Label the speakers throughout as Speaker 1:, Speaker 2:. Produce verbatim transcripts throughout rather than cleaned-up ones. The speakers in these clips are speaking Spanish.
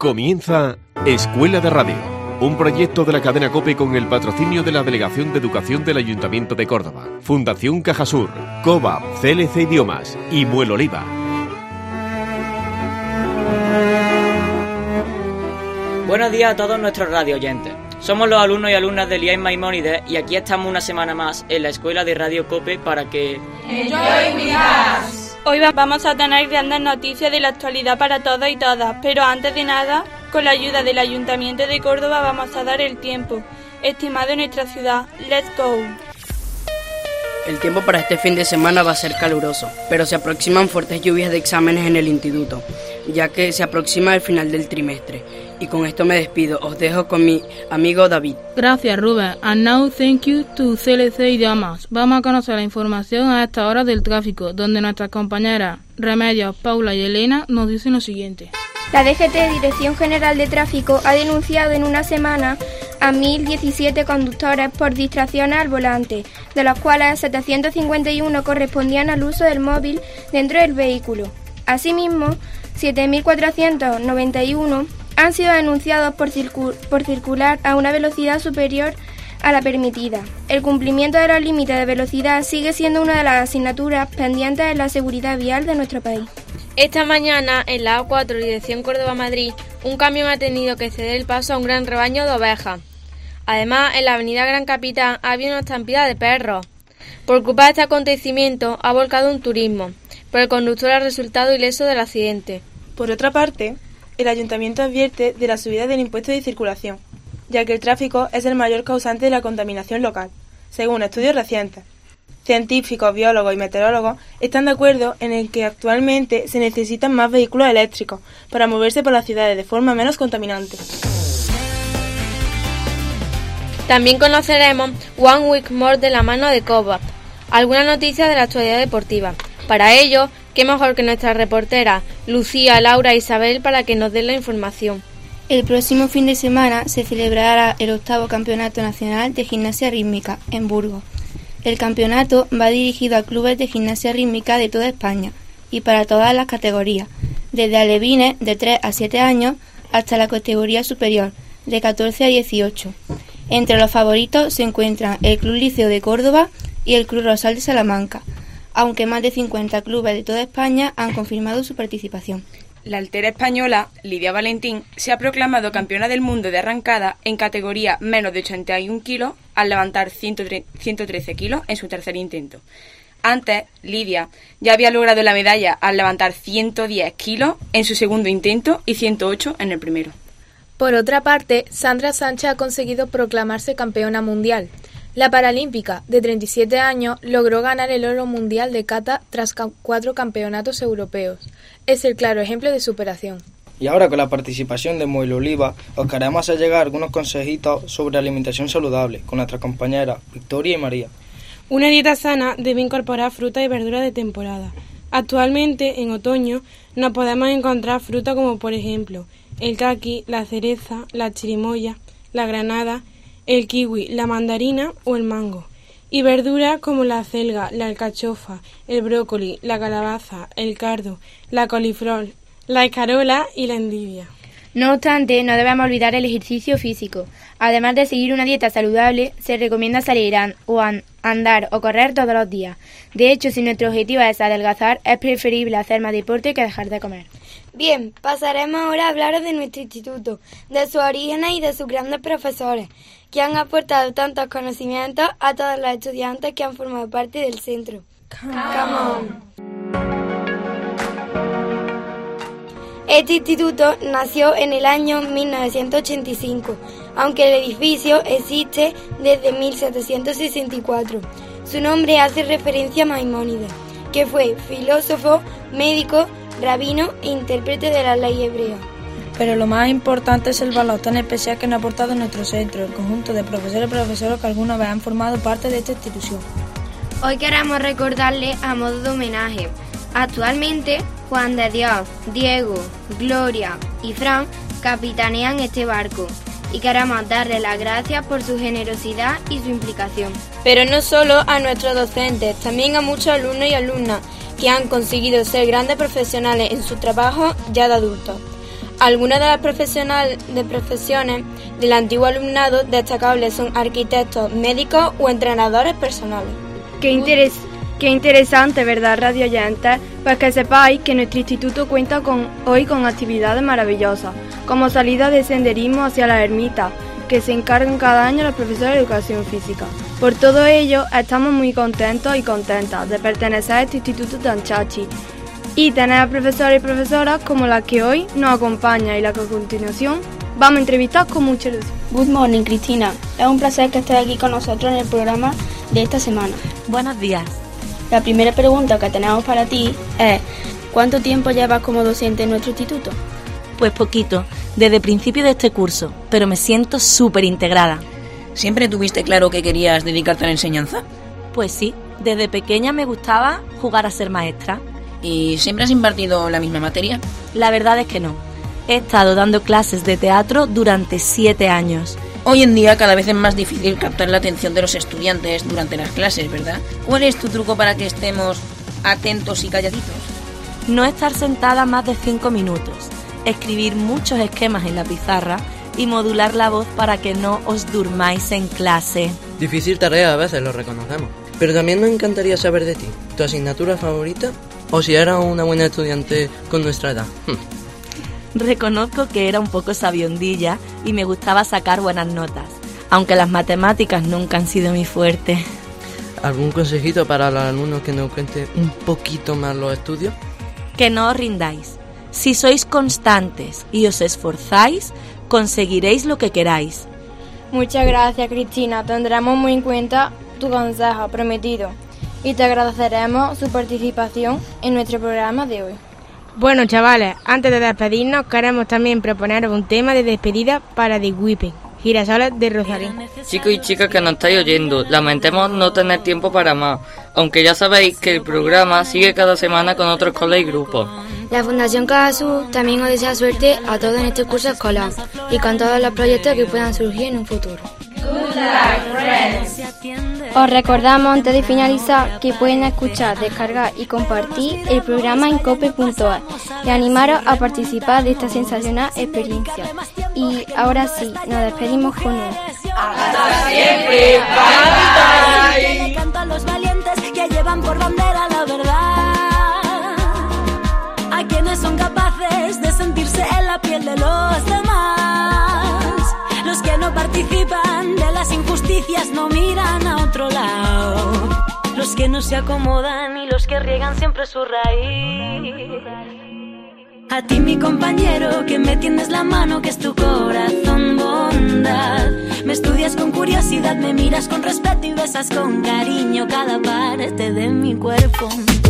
Speaker 1: Comienza Escuela de Radio, un proyecto de la cadena COPE con el patrocinio de la Delegación de Educación del Ayuntamiento de Córdoba, Fundación Cajasur, COBA, C L C Idiomas y Muelo Oliva.
Speaker 2: Buenos días a todos nuestros radio oyentes. Somos los alumnos y alumnas del I A I Maimónides y aquí estamos una semana más en la Escuela de Radio COPE para que...
Speaker 3: ¡Enjoy with us!
Speaker 4: Hoy vamos a tener grandes noticias de la actualidad para todos y todas, pero antes de nada, con la ayuda del Ayuntamiento de Córdoba vamos a dar el tiempo estimado en nuestra ciudad. ¡Let's go!
Speaker 5: El tiempo para este fin de semana va a ser caluroso, pero se aproximan fuertes lluvias de exámenes en el instituto, ya que se aproxima el final del trimestre. Y con esto me despido, os dejo con mi amigo David.
Speaker 6: Gracias, Rubén. And now thank you to C L C Idiomas. Vamos a conocer la información a esta hora del tráfico, donde nuestras compañeras Remedios, Paula y Elena nos dicen lo siguiente.
Speaker 7: La D G T, Dirección General de Tráfico, ha denunciado en una semana a mil diecisiete conductores por distracciones al volante, de los cuales setecientos cincuenta y uno correspondían al uso del móvil dentro del vehículo. Asimismo, siete mil cuatrocientos noventa y uno han sido denunciados por, circu- por circular a una velocidad superior a la permitida. El cumplimiento de los límites de velocidad sigue siendo una de las asignaturas pendientes en la seguridad vial de nuestro país.
Speaker 8: Esta mañana, en la A cuatro, dirección Córdoba-Madrid, un camión ha tenido que ceder el paso a un gran rebaño de ovejas. Además, en la avenida Gran Capitán había una estampida de perros. Por culpa de este acontecimiento, ha volcado un turismo, pero el conductor ha resultado ileso del accidente.
Speaker 9: Por otra parte, el Ayuntamiento advierte de la subida del impuesto de circulación, ya que el tráfico es el mayor causante de la contaminación local, según estudios recientes. Científicos, biólogos y meteorólogos están de acuerdo en el que actualmente se necesitan más vehículos eléctricos para moverse por las ciudades de forma menos contaminante.
Speaker 8: También conoceremos One Week More de la mano de COBA, algunas noticias de la actualidad deportiva. Para ello, qué mejor que nuestras reporteras Lucía, Laura e Isabel para que nos den la información.
Speaker 10: El próximo fin de semana se celebrará el octavo Campeonato Nacional de Gimnasia Rítmica en Burgos. El campeonato va dirigido a clubes de gimnasia rítmica de toda España y para todas las categorías, desde alevines de tres a siete años hasta la categoría superior, de catorce a dieciocho. Entre los favoritos se encuentran el Club Liceo de Córdoba y el Club Rosal de Salamanca, aunque más de cincuenta clubes de toda España han confirmado su participación.
Speaker 11: La altera española, Lidia Valentín, se ha proclamado campeona del mundo de arrancada en categoría menos de ochenta y un kilos al levantar ciento trece kilos en su tercer intento. Antes, Lidia ya había logrado la medalla al levantar ciento diez kilos en su segundo intento y ciento ocho en el primero.
Speaker 12: Por otra parte, Sandra Sánchez ha conseguido proclamarse campeona mundial. La paralímpica, de treinta y siete años, logró ganar el oro mundial de kata tras cuatro campeonatos europeos. Es el claro ejemplo de superación.
Speaker 13: Y ahora, con la participación de Muelo Oliva, os queremos hacer llegar algunos consejitos sobre alimentación saludable con nuestras compañeras Victoria y María.
Speaker 9: Una dieta sana debe incorporar fruta y verduras de temporada. Actualmente, en otoño, nos podemos encontrar fruta como por ejemplo el caqui, la cereza, la chirimoya, la granada, el kiwi, la mandarina o el mango, y verduras como la acelga, la alcachofa, el brócoli, la calabaza, el cardo, la coliflor, la escarola y la endivia.
Speaker 7: No obstante, no debemos olvidar el ejercicio físico. Además de seguir una dieta saludable, se recomienda salir a o a andar o correr todos los días. De hecho, si nuestro objetivo es adelgazar, es preferible hacer más deporte que dejar de comer.
Speaker 14: Bien, pasaremos ahora a hablaros de nuestro instituto, de sus orígenes y de sus grandes profesores, que han aportado tantos conocimientos a todos los estudiantes que han formado parte del centro. Come on. Este instituto nació en el año mil novecientos ochenta y cinco, aunque el edificio existe desde mil setecientos sesenta y cuatro. Su nombre hace referencia a Maimónides, que fue filósofo, médico, rabino e intérprete de la ley hebrea.
Speaker 15: Pero lo más importante es el valor tan especial que nos ha aportado nuestro centro, el conjunto de profesores y profesoras que alguna vez han formado parte de esta institución.
Speaker 7: Hoy queremos recordarle a modo de homenaje. Actualmente, Juan de Dios, Diego, Gloria y Fran capitanean este barco y queremos darle las gracias por su generosidad y su implicación.
Speaker 8: Pero no solo a nuestros docentes, también a muchos alumnos y alumnas que han conseguido ser grandes profesionales en su trabajo ya de adultos.
Speaker 14: Algunas de las profesional, de profesiones del antiguo alumnado destacables son arquitectos, médicos o entrenadores personales.
Speaker 16: Qué, interes, qué interesante, ¿verdad, radio oyentes? Pues que sepáis que nuestro instituto cuenta con, hoy con actividades maravillosas, como salida de senderismo hacia la ermita, que se encargan cada año los profesores de educación física. Por todo ello, estamos muy contentos y contentas de pertenecer a este instituto tan chachi y tener a profesores y profesoras como la que hoy nos acompaña y la que a continuación vamos a entrevistar con mucha ilusión.
Speaker 10: Good morning, Cristina. Es un placer que estés aquí con nosotros en el programa de esta semana.
Speaker 17: Buenos días.
Speaker 10: La primera pregunta que tenemos para ti es: ¿cuánto tiempo llevas como docente en nuestro instituto?
Speaker 17: Pues poquito, desde principio de este curso, pero me siento súper integrada.
Speaker 18: ¿Siempre tuviste claro que querías dedicarte a la enseñanza?
Speaker 17: Pues sí, desde pequeña me gustaba jugar a ser maestra.
Speaker 18: ¿Y siempre has impartido la misma materia?
Speaker 17: La verdad es que no. He estado dando clases de teatro durante siete años.
Speaker 18: Hoy en día cada vez es más difícil captar la atención de los estudiantes durante las clases, ¿verdad? ¿Cuál es tu truco para que estemos atentos y calladitos?
Speaker 17: No estar sentada más de cinco minutos, escribir muchos esquemas en la pizarra y modular la voz para que no os durmáis en clase.
Speaker 19: Difícil tarea a veces, lo reconocemos. Pero también nos encantaría saber de ti, tu asignatura favorita o si eras una buena estudiante con nuestra edad.
Speaker 17: Reconozco que era un poco sabiondilla y me gustaba sacar buenas notas, aunque las matemáticas nunca han sido mi fuerte.
Speaker 19: ¿Algún consejito para los alumnos que nos cuente un poquito más los estudios?
Speaker 17: Que no os rindáis. Si sois constantes y os esforzáis, conseguiréis lo que queráis.
Speaker 14: Muchas gracias, Cristina. Tendremos muy en cuenta tu consejo prometido y te agradeceremos su participación en nuestro programa de hoy.
Speaker 9: Bueno, chavales, antes de despedirnos queremos también proponeros un tema de despedida para The Whipping, Girasoles de Rosario.
Speaker 20: Chicos y chicas que nos estáis oyendo, lamentemos no tener tiempo para más, aunque ya sabéis que el programa sigue cada semana con otros colegas y grupos.
Speaker 14: La Fundación Cajasur también os desea suerte a todos en este curso escolar y con todos los proyectos que puedan surgir en un futuro.
Speaker 3: Good luck, friends.
Speaker 7: Os recordamos antes de finalizar que pueden escuchar, descargar y compartir el programa en cope punto es y animaros a participar de esta sensacional experiencia. Y ahora sí, nos despedimos con un
Speaker 3: ¡hasta siempre! ¡Bye, bye!
Speaker 21: Le canto a los valientes que llevan por bandera la verdad, a quienes son capaces de sentirse en la piel de los demás, los que no participan de las injusticias, no miran a otro lado, los que no se acomodan y los que riegan siempre su raíz. A ti, mi compañero, que me tiendes la mano, que es tu corazón bondad. Me estudias con curiosidad, me miras con respeto y besas con cariño cada parte de mi cuerpo.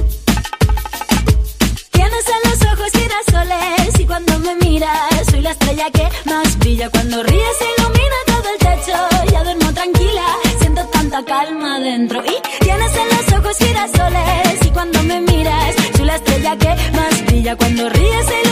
Speaker 21: Tienes en los ojos girasoles y cuando me miras soy la estrella que más brilla. Cuando ríes ilumina todo el techo, ya duermo tranquila, siento tanta calma dentro. Y tienes en los ojos girasoles y cuando me miras soy la estrella que más brilla. Cuando ríes